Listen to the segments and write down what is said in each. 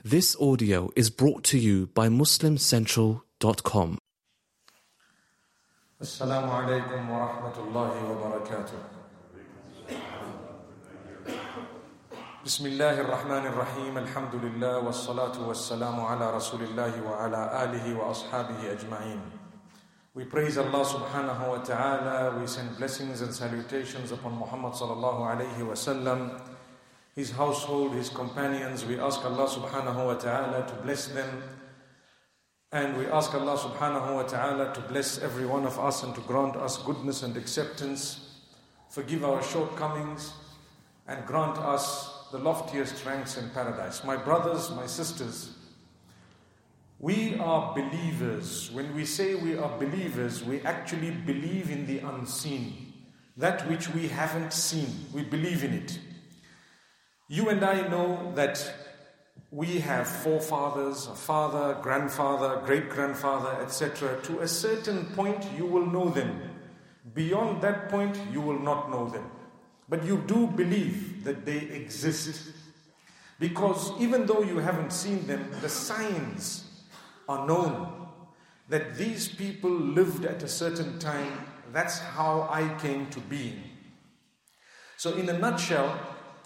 This audio is brought to you by MuslimCentral.com. Assalamu alaikum wa rahmatullahi wa barakatuh. Bismillahir Rahmanir Rahim. Alhamdulillah wa salatu wa salamu ala Rasulillahi wa ala alihi wa ashabihi ajma'in. We praise Allah subhanahu wa ta'ala. We send blessings and salutations upon Muhammad sallallahu alayhi wa sallam, his household, his companions. We ask Allah subhanahu wa ta'ala to bless them. And we ask Allah subhanahu wa ta'ala to bless every one of us and to grant us goodness and acceptance, forgive our shortcomings, and grant us the loftiest ranks in paradise. My brothers, my sisters, we are believers. When we say we are believers, we actually believe in the unseen. That which we haven't seen, we believe in it. You and I know that we have forefathers, a father, grandfather, great-grandfather, etc. To a certain point, you will know them. Beyond that point, you will not know them. But you do believe that they exist. Because even though you haven't seen them, the signs are known that these people lived at a certain time. That's how I came to be. So in a nutshell,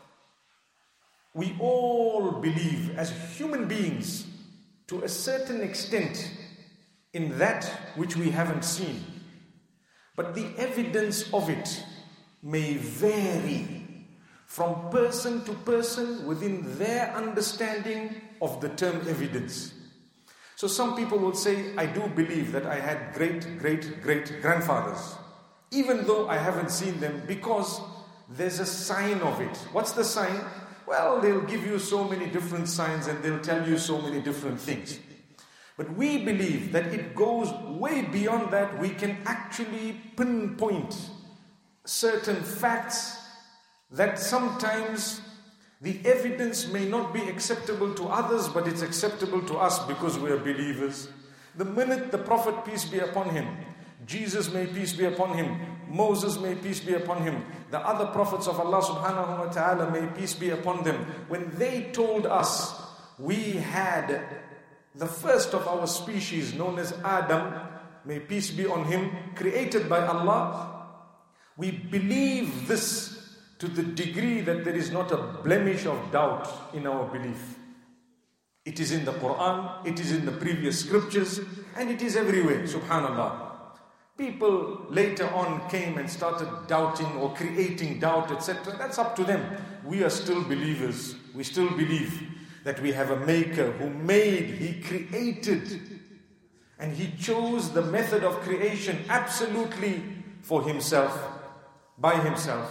we all believe as human beings to a certain extent in that which we haven't seen. But the evidence of it may vary from person to person within their understanding of the term evidence. So some people will say, I do believe that I had great-great-great-grandfathers, even though I haven't seen them, because there's a sign of it. What's the sign? Well, they'll give you so many different signs and they'll tell you so many different things. But we believe that it goes way beyond that. We can actually pinpoint certain facts that sometimes the evidence may not be acceptable to others, but it's acceptable to us because we are believers. The minute the Prophet, peace be upon him, Jesus, may peace be upon him, Moses, may peace be upon him, the other prophets of Allah subhanahu wa ta'ala, may peace be upon them, when they told us we had the first of our species known as Adam, may peace be on him, created by Allah, we believe this to the degree that there is not a blemish of doubt in our belief. It is in the Quran, it is in the previous scriptures, and it is everywhere, subhanallah. People later on came and started doubting or creating doubt, etc. That's up to them. We are still believers. We still believe that we have a maker who made, he created, and he chose the method of creation absolutely for himself, by himself.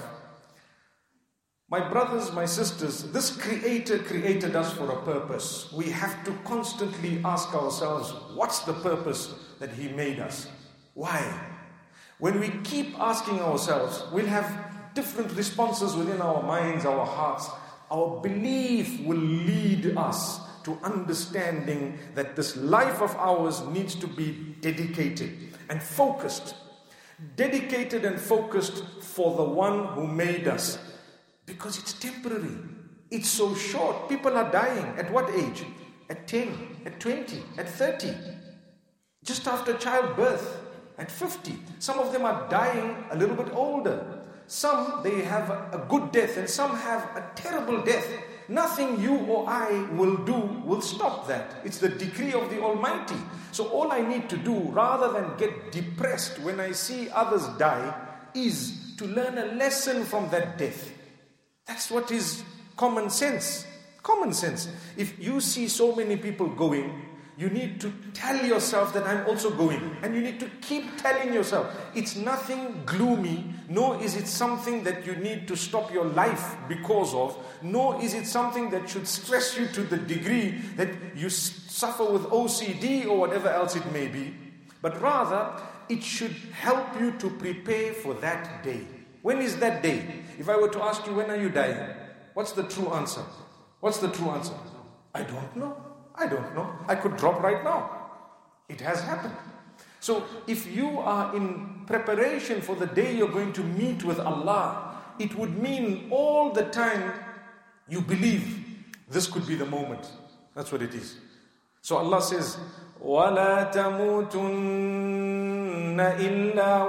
My brothers, my sisters, this Creator created us for a purpose. We have to constantly ask ourselves, what's the purpose that he made us? Why? When we keep asking ourselves, we'll have different responses within our minds, our hearts. Our belief will lead us to understanding that this life of ours needs to be dedicated and focused. Dedicated and focused for the one who made us. Because it's temporary. It's so short. People are dying. At what age? At 10, at 20, at 30. Just after childbirth. At 50. Some of them are dying a little bit older. Some, they have a good death, and some have a terrible death. Nothing you or I will do will stop that. It's the decree of the Almighty. So all I need to do, rather than get depressed when I see others die, is to learn a lesson from that death. That's what is common sense. Common sense. If you see so many people going, you need to tell yourself that I'm also going. And you need to keep telling yourself. It's nothing gloomy, nor is it something that you need to stop your life because of, nor is it something that should stress you to the degree that you suffer with OCD or whatever else it may be. But rather, it should help you to prepare for that day. When is that day? If I were to ask you, when are you dying? What's the true answer? What's the true answer? I don't know. I don't know. I could drop right now. It has happened. So if you are in preparation for the day you're going to meet with Allah, it would mean all the time you believe this could be the moment. That's what it is. So Allah says, وَلَا تَمُوتُنَّ إِلَّا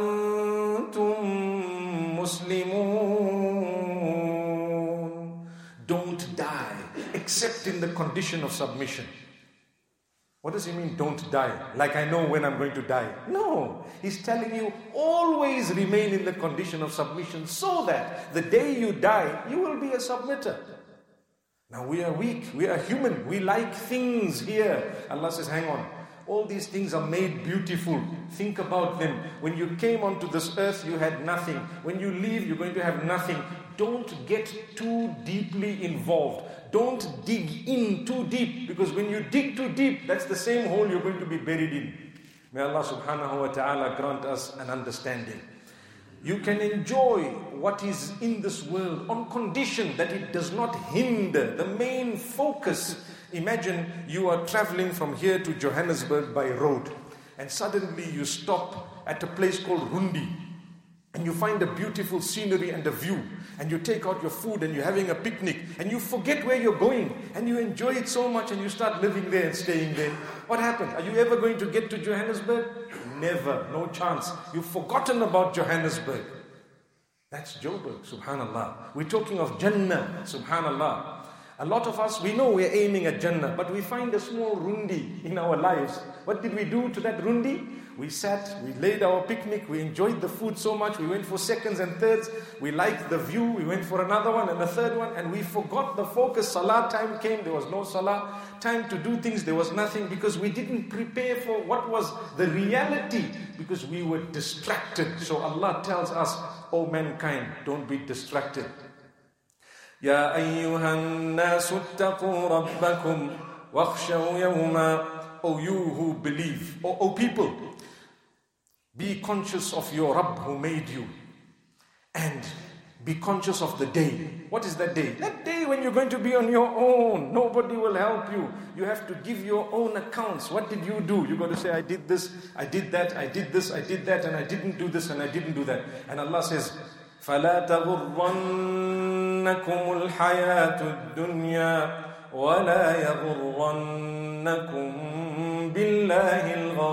وَأَنْتُمْ مُسْلِمُونَ. Don't die except in the condition of submission. What does he mean, don't die? Like I know when I'm going to die. No, he's telling you always remain in the condition of submission so that the day you die, you will be a submitter. Now we are weak, we are human, we like things here. Allah says, hang on. All these things are made beautiful. Think about them. When you came onto this earth, you had nothing. When you leave, you're going to have nothing. Don't get too deeply involved. Don't dig in too deep, because when you dig too deep, that's the same hole you're going to be buried in. May Allah subhanahu wa ta'ala grant us an understanding. You can enjoy what is in this world on condition that it does not hinder the main focus. Imagine you are traveling from here to Johannesburg by road, and suddenly you stop at a place called Rundi, and you find a beautiful scenery and a view, and you take out your food and you're having a picnic, and you forget where you're going, and you enjoy it so much, and you start living there and staying there. What happened? Are you ever going to get to Johannesburg? Never, no chance. You've forgotten about Johannesburg. That's Joburg, subhanallah. We're talking of Jannah, subhanallah. A lot of us, we know we're aiming at Jannah, but we find a small rundi in our lives. What did we do to that rundi? We sat, we laid our picnic, we enjoyed the food so much, we went for seconds and thirds, we liked the view, we went for another one and a third one, and we forgot the focus. Salah time came, there was no salah. Time to do things, there was nothing, because we didn't prepare for what was the reality, because we were distracted. So Allah tells us, O mankind, don't be distracted. يا أيها الناس اتقوا ربكم واخشوا يوما. O you who believe, O people, be conscious of your Rabb who made you, and be conscious of the day. What is that day? That day when you're going to be on your own. Nobody will help you. You have to give your own accounts. What did you do? You got to say, I did this, I did that, I did this, I did that, and I didn't do this, and I didn't do that. And Allah says, فَلَا تَغُرَّنَّكُمُ الْحَيَاةُ الدُّنْيَا وَلَا يَغُرَّنَّكُمْ بِاللَّهِ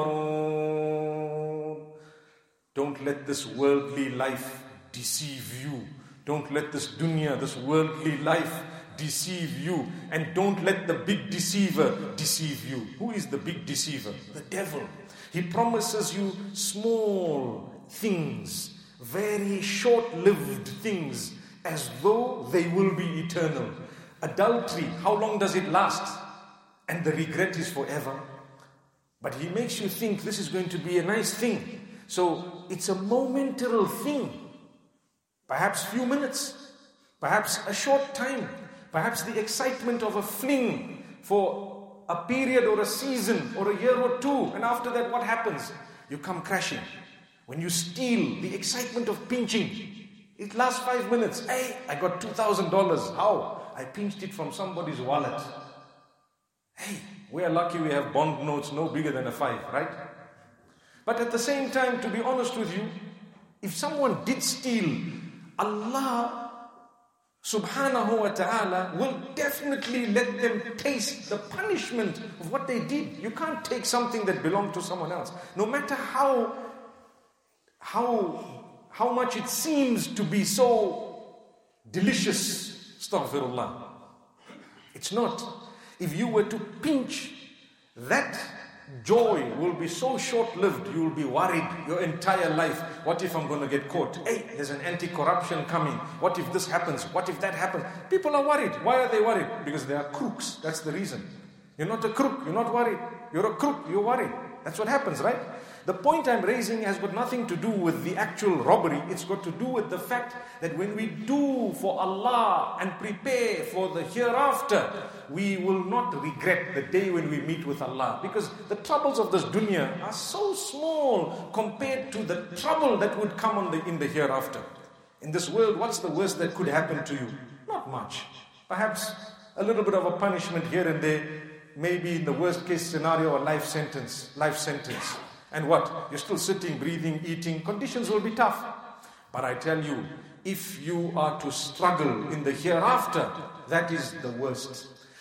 الْغَرُورُ. Don't let this worldly life deceive you. Don't let this dunya, this worldly life deceive you. And don't let the big deceiver deceive you. Who is the big deceiver? The devil. He promises you small things, very short-lived things, as though they will be eternal. Adultery, how long does it last? And the regret is forever. But he makes you think this is going to be a nice thing. So it's a momentary thing. Perhaps few minutes. Perhaps a short time. Perhaps the excitement of a fling for a period or a season or a year or two. And after that, what happens? You come crashing. When you steal, the excitement of pinching, it lasts 5 minutes. Hey, I got $2,000. How? I pinched it from somebody's wallet. Hey, we are lucky we have bond notes no bigger than a 5, right? But at the same time, to be honest with you, if someone did steal, Allah subhanahu wa ta'ala will definitely let them taste the punishment of what they did. You can't take something that belonged to someone else. No matter how much it seems to be so delicious, astaghfirullah. It's not. If you were to pinch, that joy will be so short-lived, you will be worried your entire life. What if I'm going to get caught? Hey, there's an anti-corruption coming. What if this happens? What if that happens? People are worried. Why are they worried? Because they are crooks. That's the reason. You're not a crook. You're not worried. You're a crook. You're worried. That's what happens, right? The point I'm raising has got nothing to do with the actual robbery. It's got to do with the fact that when we do for Allah and prepare for the hereafter, we will not regret the day when we meet with Allah. Because the troubles of this dunya are so small compared to the trouble that would come in the hereafter. In this world, what's the worst that could happen to you? Not much. Perhaps a little bit of a punishment here and there. Maybe in the worst case scenario, a life sentence. And what? You're still sitting, breathing, eating. Conditions will be tough. But I tell you, if you are to struggle in the hereafter, that is the worst.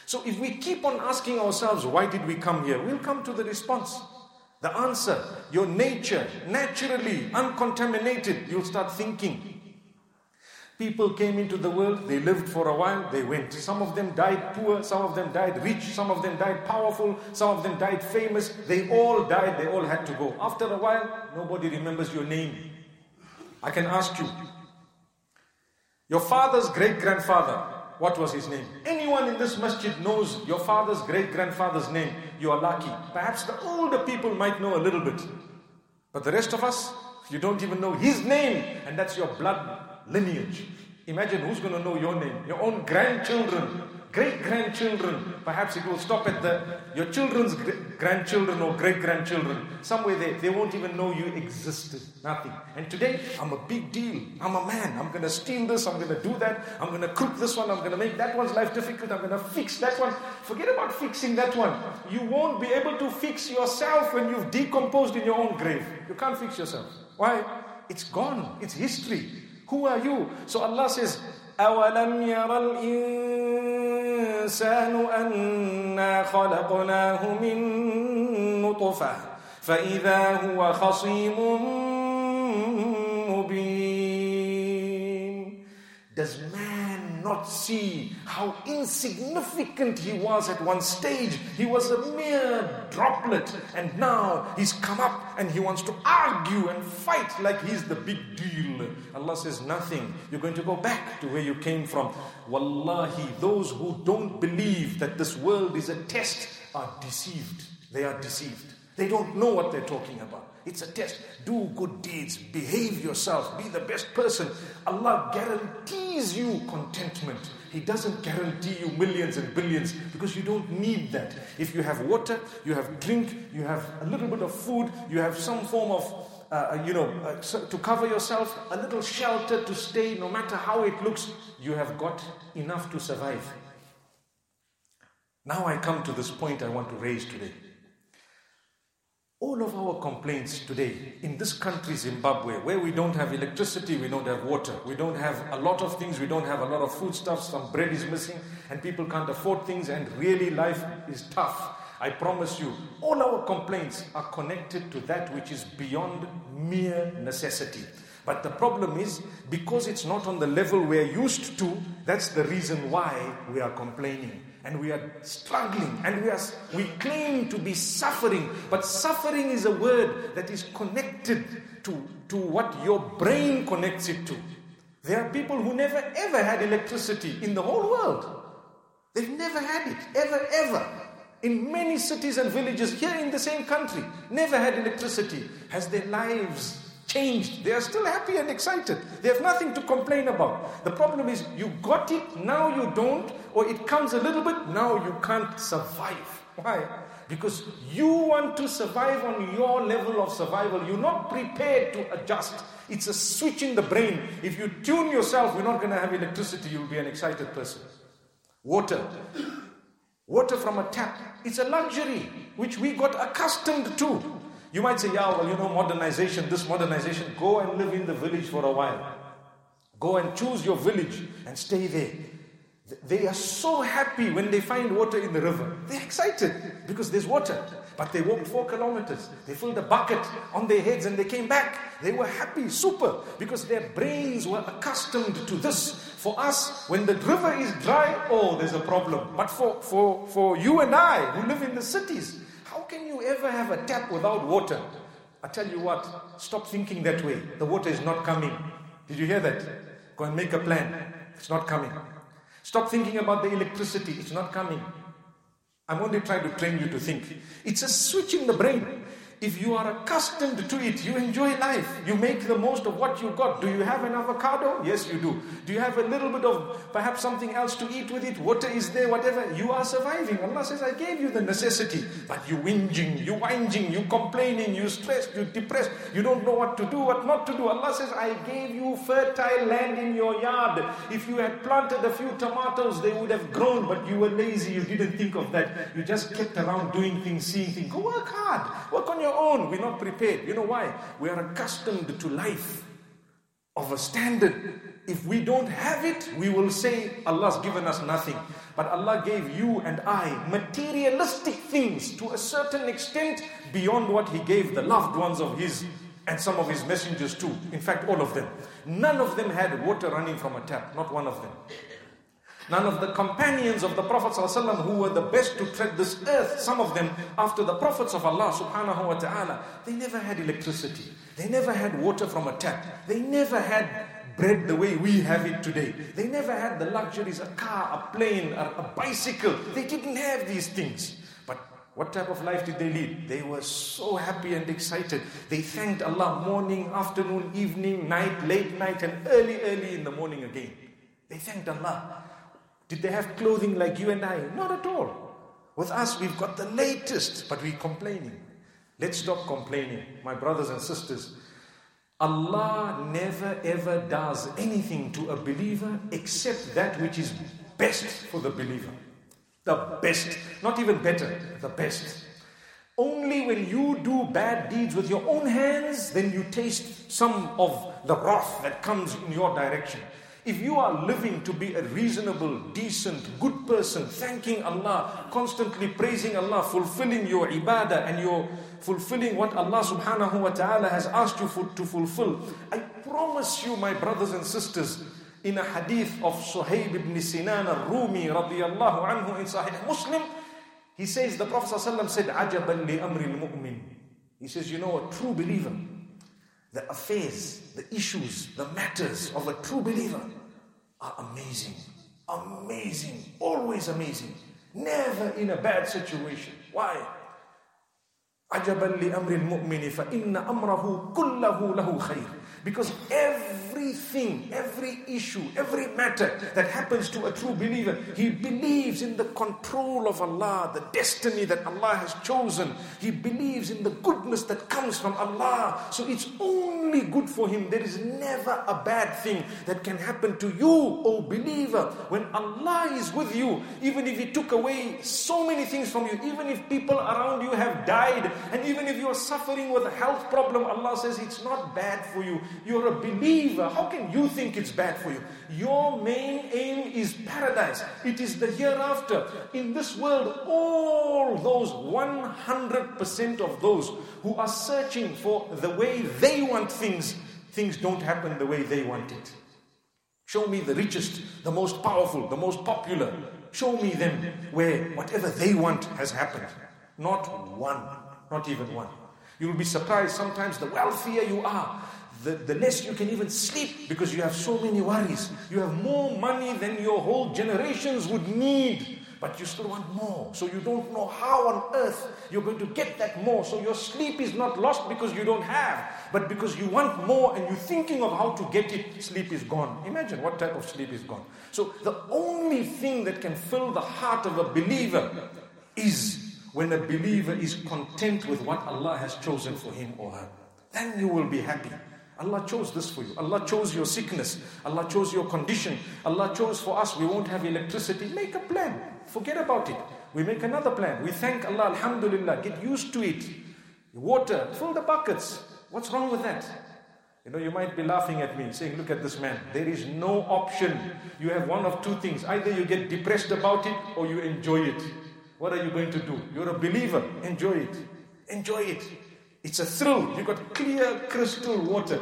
So if we keep on asking ourselves, why did we come here? We'll come to the response. The answer, your nature, naturally, uncontaminated, you'll start thinking. People came into the world, they lived for a while, they went. Some of them died poor, some of them died rich, some of them died powerful, some of them died famous. They all died, they all had to go. After a while, nobody remembers your name. I can ask you, your father's great-grandfather, what was his name? Anyone in this masjid knows your father's great-grandfather's name. You are lucky. Perhaps the older people might know a little bit. But the rest of us, you don't even know his name. And that's your blood lineage. Imagine who's going to know your name. Your own grandchildren, great-grandchildren. Perhaps it will stop at your children's grandchildren or great-grandchildren. Somewhere they won't even know you existed. Nothing. And today, I'm a big deal. I'm a man. I'm going to steal this. I'm going to do that. I'm going to crook this one. I'm going to make that one's life difficult. I'm going to fix that one. Forget about fixing that one. You won't be able to fix yourself when you've decomposed in your own grave. You can't fix yourself. Why? It's gone. It's history. Who are you? So Allah says, أَوَلَمْ يَرَ الْإِنسَانُ أَنَّا خَلَقْنَاهُ مِن نُطْفَةٍ فَإِذَا هُوَ خَصِيمٌ مُبِينٌ. Does man not see how insignificant he was at one stage? He was a mere droplet, and now he's come up and he wants to argue and fight like he's the big deal. Allah says nothing. You're going to go back to where you came from. Wallahi, those who don't believe that this world is a test are deceived. They are deceived. They don't know what they're talking about. It's a test. Do good deeds. Behave yourself. Be the best person. Allah guarantees you contentment. He doesn't guarantee you millions and billions because you don't need that. If you have water, you have drink, you have a little bit of food, you have some form of, to cover yourself, a little shelter to stay, no matter how it looks, you have got enough to survive. Now I come to this point I want to raise today. All of our complaints today in this country, Zimbabwe, where we don't have electricity, we don't have water, we don't have a lot of things, we don't have a lot of foodstuffs, some bread is missing, and people can't afford things, and really life is tough. I promise you, all our complaints are connected to that which is beyond mere necessity. But the problem is, because it's not on the level we're used to, that's the reason why we are complaining. And we are struggling, and we claim to be suffering, but suffering is a word that is connected to what your brain connects it to. There are people who never ever had electricity in the whole world. They've never had it, ever. In many cities and villages here in the same country, never had electricity. Has their lives changed? They are still happy and excited. They have nothing to complain about. The problem is you got it, now you don't, or it comes a little bit, now you can't survive. Why? Because you want to survive on your level of survival. You're not prepared to adjust. It's a switch in the brain. If you tune yourself, we're not going to have electricity, you'll be an excited person. Water from a tap. It's a luxury which we got accustomed to. You might say, modernization, this modernization. Go and live in the village for a while. Go and choose your village and stay there. They are so happy when they find water in the river. They're excited because there's water. But they walked 4 kilometers. They filled a bucket on their heads and they came back. They were happy, super, because their brains were accustomed to this. For us, when the river is dry, there's a problem. But for you and I who live in the cities, how can you ever have a tap without water? I tell you what, stop thinking that way. The water is not coming. Did you hear that? Go and make a plan. It's not coming. Stop thinking about the electricity. It's not coming. I'm only trying to train you to think. It's a switch in the brain. If you are accustomed to it, you enjoy life. You make the most of what you got. Do you have an avocado? Yes, you do. Do you have a little bit of perhaps something else to eat with it? Water is there, whatever. You are surviving. Allah says, I gave you the necessity. But you whinging, you complaining, you stressed, you depressed. You don't know what to do, what not to do. Allah says, I gave you fertile land in your yard. If you had planted a few tomatoes, they would have grown. But you were lazy. You didn't think of that. You just kept around doing things, seeing things. Go work hard. Work on your own. We're not prepared. You know why? We are accustomed to life. of a standard. If we don't have it, we will say Allah's given us nothing. But Allah gave you and I materialistic things to a certain extent beyond what He gave the loved ones of His and some of His messengers too. In fact, all of them. None of them had water running from a tap. Not one of them. None of the companions of the Prophet ﷺ who were the best to tread this earth, some of them after the Prophets of Allah subhanahu wa ta'ala, they never had electricity. They never had water from a tap. They never had bread the way we have it today. They never had the luxuries, a car, a plane, a bicycle. They didn't have these things. But what type of life did they lead? They were so happy and excited. They thanked Allah morning, afternoon, evening, night, late night, and early in the morning again. They thanked Allah. Did they have clothing like you and I? Not at all. With us, we've got the latest, but we're complaining. Let's stop complaining, my brothers and sisters. Allah never ever does anything to a believer except that which is best for the believer. The best, not even better, the best. Only when you do bad deeds with your own hands, then you taste some of the wrath that comes in your direction. If you are living to be a reasonable, decent, good person, thanking Allah, constantly praising Allah, fulfilling your ibadah and you're fulfilling what Allah subhanahu wa ta'ala has asked you to fulfill, I promise you, my brothers and sisters, in a hadith of Suhaib ibn Sinan al-Rumi radiyallahu anhu in Sahih Muslim, he says, the Prophet ﷺ said, عَجَبًا لِأَمْرِ الْمُؤْمِنِ. He says, you know, a true believer, the affairs, the issues, the matters of a true believer are amazing. Amazing. Always amazing. Never in a bad situation. Why? عَجَبًا لِأَمْرِ الْمُؤْمِنِ فَإِنَّ أَمْرَهُ كُلَّهُ لَهُ خَيْرٌ. Because everything, every issue, every matter that happens to a true believer, he believes in the control of Allah, the destiny that Allah has chosen. He believes in the goodness that comes from Allah. So it's only good for him. There is never a bad thing that can happen to you, O believer. When Allah is with you, even if He took away so many things from you, even if people around you have died, and even if you are suffering with a health problem, Allah says it's not bad for you. You're a believer. How can you think it's bad for you? Your main aim is paradise. It is the hereafter. In this world, all those 100% of those who are searching for the way they want things don't happen the way they want it. Show me the richest, the most powerful, the most popular. Show me them where whatever they want has happened. Not one, not even one. You will be surprised sometimes the wealthier you are, the less you can even sleep because you have so many worries. You have more money than your whole generations would need, but you still want more. So you don't know how on earth you're going to get that more. So your sleep is not lost because you don't have, but because you want more and you're thinking of how to get it, sleep is gone. Imagine what type of sleep is gone. So the only thing that can fill the heart of a believer is when a believer is content with what Allah has chosen for him or her. Then you will be happy. Allah chose this for you. Allah chose your sickness. Allah chose your condition. Allah chose for us, we won't have electricity. Make a plan. Forget about it. We make another plan. We thank Allah, alhamdulillah. Get used to it. Water, fill the buckets. What's wrong with that? You know, you might be laughing at me, saying, look at this man. There is no option. You have one of two things. Either you get depressed about it or you enjoy it. What are you going to do? You're a believer. Enjoy it. Enjoy it. It's a thrill. You've got clear crystal water.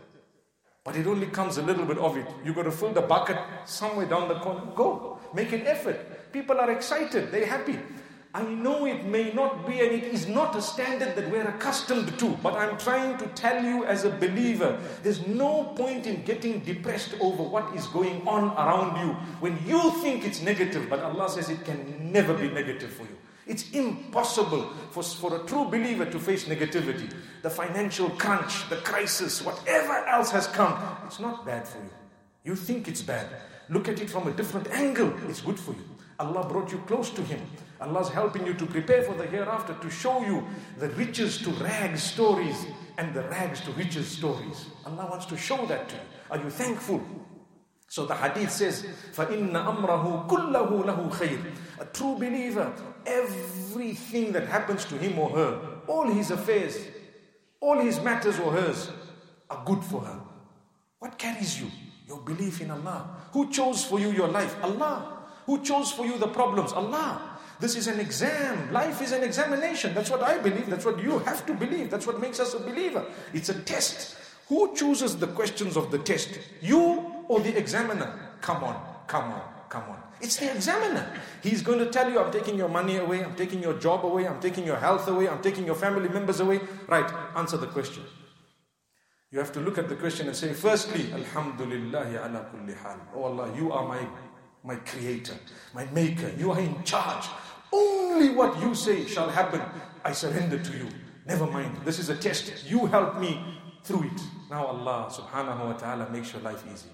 But it only comes a little bit of it. You've got to fill the bucket somewhere down the corner. Go. Make an effort. People are excited. They're happy. I know it may not be and it is not a standard that we're accustomed to. But I'm trying to tell you as a believer, there's no point in getting depressed over what is going on around you when you think it's negative. But Allah says it can never be negative for you. It's impossible for a true believer to face negativity. The financial crunch, the crisis, whatever else has come, it's not bad for you. You think it's bad. Look at it from a different angle. It's good for you. Allah brought you close to Him. Allah's helping you to prepare for the hereafter, to show you the riches to rags stories and the rags to riches stories. Allah wants to show that to you. Are you thankful? So the hadith says, فَإِنَّ أَمْرَهُ كُلَّهُ لَهُ خَيْرٌ. A true believer, everything that happens to him or her, all his affairs, all his matters or hers, are good for her. What carries you? Your belief in Allah. Who chose for you your life? Allah. Who chose for you the problems? Allah. This is an exam. Life is an examination. That's what I believe. That's what you have to believe. That's what makes us a believer. It's a test. Who chooses the questions of the test? You or the examiner? Come on, come on, come on. It's the examiner. He's going to tell you, I'm taking your money away, I'm taking your job away, I'm taking your health away, I'm taking your family members away. Right, answer the question. You have to look at the question and say, firstly, Alhamdulillahi ala kulli hal. Oh Allah, you are my creator, my maker. You are in charge. Only what you say shall happen. I surrender to you. Never mind. This is a test. You help me through it. Now Allah subhanahu wa ta'ala makes your life easy.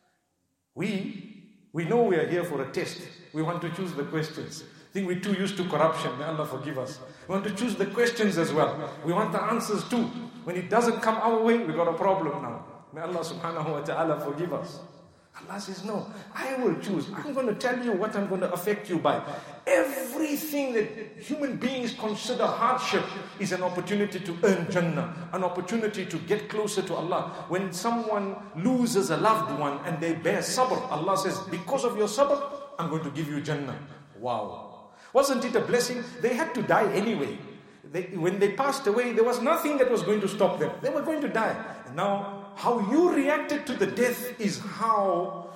We know we are here for a test. We want to choose the questions. I think we're too used to corruption. May Allah forgive us. We want to choose the questions as well. We want the answers too. When it doesn't come our way, we got a problem now. May Allah subhanahu wa ta'ala forgive us. Allah says, no, I will choose. I'm going to tell you what I'm going to affect you by. Everything that human beings consider hardship is an opportunity to earn Jannah, an opportunity to get closer to Allah. When someone loses a loved one and they bear sabr, Allah says, because of your sabr, I'm going to give you Jannah. Wow. Wasn't it a blessing? They had to die anyway. When they passed away, there was nothing that was going to stop them. They were going to die. And now, how you reacted to the death is how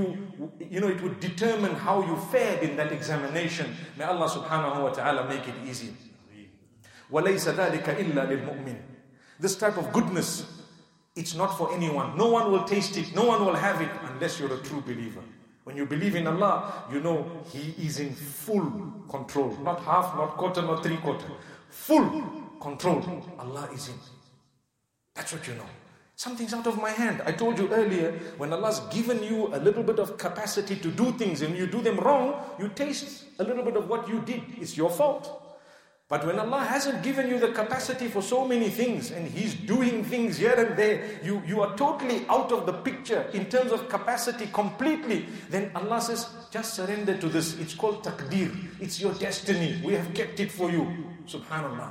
it would determine how you fared in that examination. May Allah subhanahu wa ta'ala make it easy. وَلَيْسَ ذَلِكَ إِلَّا لِلْمُؤْمِنِ. This type of goodness, it's not for anyone. No one will taste it. No one will have it unless you're a true believer. When you believe in Allah, you know He is in full control. Not half, not quarter, not three-quarter. Full control. Allah is in. That's what you know. Something's out of my hand. I told you earlier, when Allah's given you a little bit of capacity to do things and you do them wrong, you taste a little bit of what you did. It's your fault. But when Allah hasn't given you the capacity for so many things and He's doing things here and there, you are totally out of the picture in terms of capacity completely, then Allah says, just surrender to this. It's called taqdeer. It's your destiny. We have kept it for you. Subhanallah.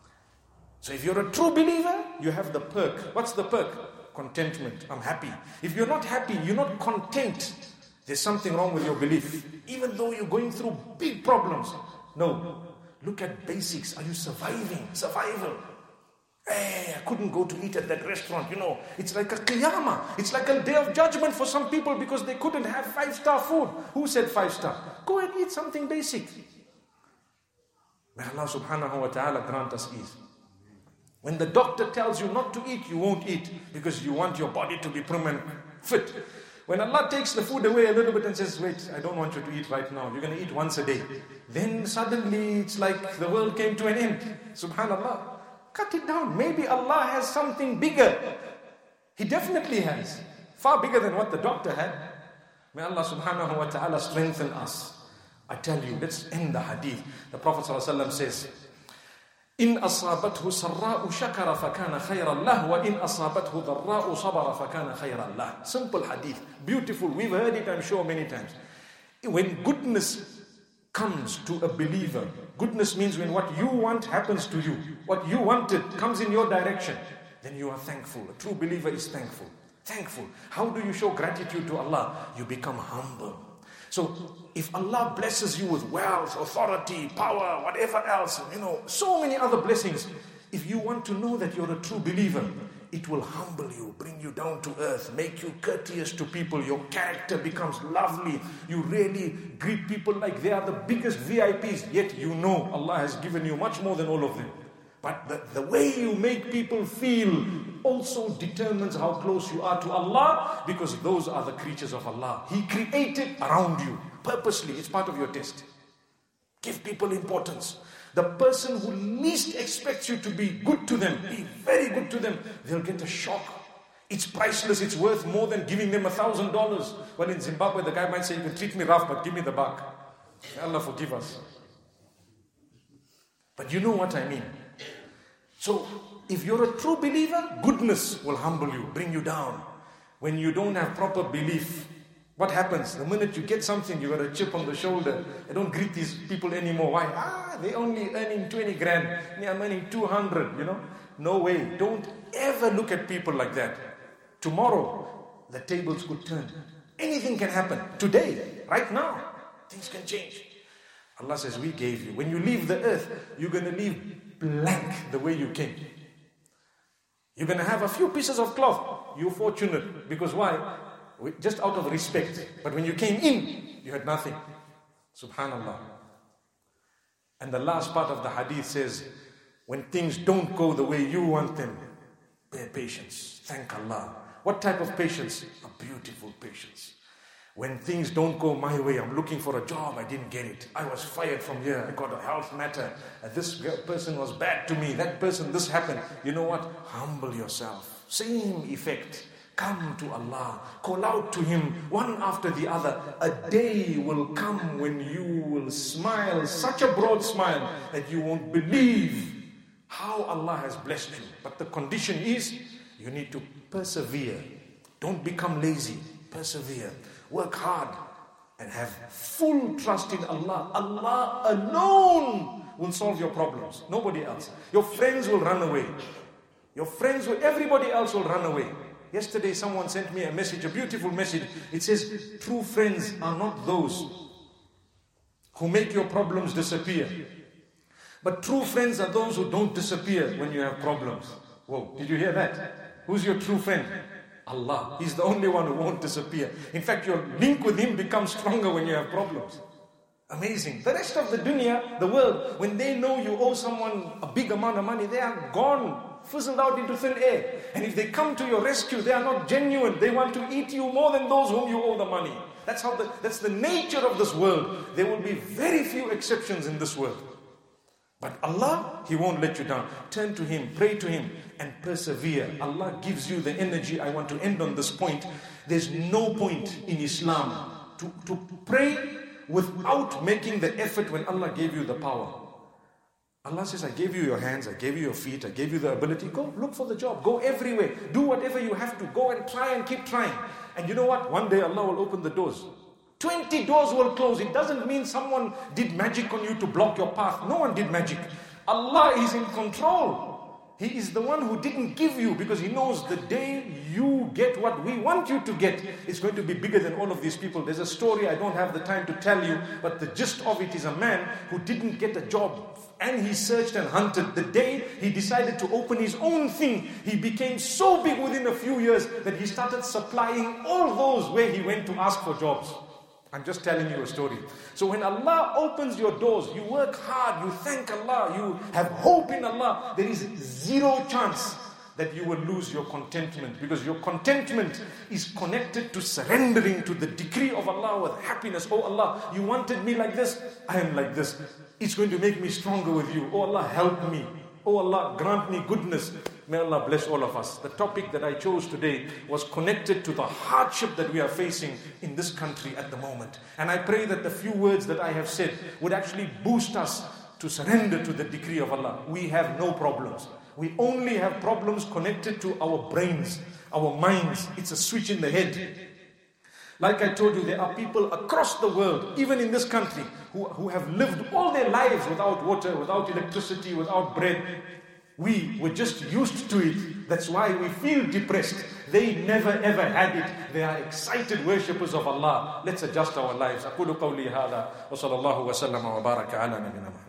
So if you're a true believer, you have the perk. What's the perk? Contentment. I'm happy. If you're not happy, you're not content, there's something wrong with your belief. Even though you're going through big problems. No. Look at basics. Are you surviving? Survival. Hey, I couldn't go to eat at that restaurant. It's like a qiyamah. It's like a day of judgment for some people because they couldn't have 5-star food. Who said 5-star? Go and eat something basic. May Allah subhanahu wa ta'ala grant us ease. When the doctor tells you not to eat, you won't eat because you want your body to be prim and fit. When Allah takes the food away a little bit and says, wait, I don't want you to eat right now. You're going to eat once a day. Then suddenly it's like the world came to an end. Subhanallah. Cut it down. Maybe Allah has something bigger. He definitely has. Far bigger than what the doctor had. May Allah subhanahu wa ta'ala strengthen us. I tell you, let's end the hadith. The Prophet ﷺ says, إن أصابته سراء شكر فكان خيرا له وإن أصابته ضراء صبر فكان خيرا له. Simple hadith, beautiful. We've heard it, I'm sure, many times. When goodness comes to a believer, goodness means when what you want happens to you, what you wanted comes in your direction, then you are thankful. A true believer is thankful. Thankful. How do you show gratitude to Allah? You become humble. So if Allah blesses you with wealth, authority, power, whatever else, so many other blessings, if you want to know that you're a true believer, it will humble you, bring you down to earth, make you courteous to people. Your character becomes lovely. You really greet people like they are the biggest VIPs, yet you know Allah has given you much more than all of them. But the way you make people feel also determines how close you are to Allah, because those are the creatures of Allah. He created around you purposely. It's part of your test. Give people importance. The person who least expects you to be good to them, be very good to them, they'll get a shock. It's priceless. It's worth more than giving them $1,000. Well, in Zimbabwe, the guy might say, you can treat me rough, but give me the buck. May Allah forgive us. But you know what I mean. So, if you're a true believer, goodness will humble you, bring you down. When you don't have proper belief, what happens? The minute you get something, you got a chip on the shoulder. I don't greet these people anymore. Why? They're only earning 20 grand. Me, I'm earning 200, No way. Don't ever look at people like that. Tomorrow, the tables could turn. Anything can happen. Today, right now, things can change. Allah says, we gave you. When you leave the earth, you're going to leave blank the way you came. You're going to have a few pieces of cloth. You're fortunate. Because why? Just out of respect. But when you came in, you had nothing. Subhanallah. And the last part of the hadith says, when things don't go the way you want them, bear patience. Thank Allah. What type of patience? A beautiful patience. When things don't go my way, I'm looking for a job, I didn't get it. I was fired from here, I got a health matter. This person was bad to me, that person, this happened. You know what? Humble yourself. Same effect. Come to Allah. Call out to Him one after the other. A day will come when you will smile, such a broad smile that you won't believe how Allah has blessed you. But the condition is, you need to persevere. Don't become lazy. Persevere. Work hard. And have full trust in Allah. Allah alone will solve your problems. Nobody else. Your friends will run away. Everybody else will run away. Yesterday someone sent me a message, a beautiful message. It says, true friends are not those who make your problems disappear. But true friends are those who don't disappear when you have problems. Whoa, did you hear that? Who's your true friend? Allah. He's the only one who won't disappear. In fact, your link with Him becomes stronger when you have problems. Amazing. The rest of the dunya, the world, when they know you owe someone a big amount of money, they are gone, fizzled out into thin air. And if they come to your rescue, they are not genuine. They want to eat you more than those whom you owe the money. That's the nature of this world. There will be very few exceptions in this world. But Allah, He won't let you down. Turn to Him, pray to Him, and persevere. Allah gives you the energy. I want to end on this point. There's no point in Islam to pray without making the effort when Allah gave you the power. Allah says, I gave you your hands, I gave you your feet, I gave you the ability. Go look for the job. Go everywhere. Do whatever you have to. Go and try and keep trying. And you know what? One day Allah will open the doors. 20 doors will close. It doesn't mean someone did magic on you to block your path. No one did magic. Allah is in control. He is the one who didn't give you, because He knows the day you get what we want you to get, it's going to be bigger than all of these people. There's a story I don't have the time to tell you, but the gist of it is a man who didn't get a job, and he searched and hunted. The day he decided to open his own thing, he became so big within a few years that he started supplying all those where he went to ask for jobs. I'm just telling you a story. So when Allah opens your doors, you work hard, you thank Allah, you have hope in Allah, there is zero chance that you will lose your contentment, because your contentment is connected to surrendering to the decree of Allah with happiness. Oh Allah, you wanted me like this, I am like this. It's going to make me stronger with you. Oh Allah, help me. Oh Allah, grant me goodness. May Allah bless all of us. The topic that I chose today was connected to the hardship that we are facing in this country at the moment. And I pray that the few words that I have said would actually boost us to surrender to the decree of Allah. We have no problems. We only have problems connected to our brains, our minds. It's a switch in the head. Like I told you, there are people across the world, even in this country, who have lived all their lives without water, without electricity, without bread. We were just used to it. That's why we feel depressed. They never ever had it. They are excited worshippers of Allah. Let's adjust our lives. أقول قولي هذا وصلى الله وسلم وبارك على نبينا محمد.